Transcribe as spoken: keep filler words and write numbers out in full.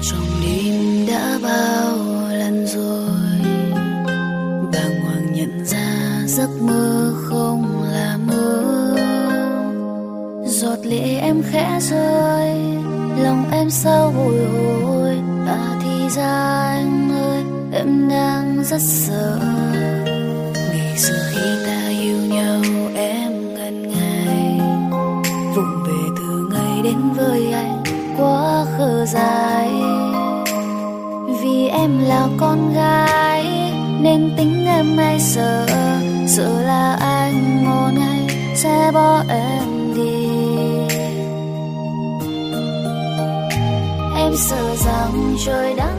Trong đêm đã bao lần rồi, bàng hoàng nhận ra giấc mơ không là mơ. Giọt lệ em khẽ rơi, lòng em sao bồi hồi. À thì ra anh ơi, em đang rất sợ. Ngày xưa khi ta yêu nhau em ngần ngại, vụng về từ ngày đến với anh quá khờ dại. Vì em là con gái nên tính em hay sợ, sợ là anh một ngày sẽ bỏ em đi. Em sợ rằng trời đang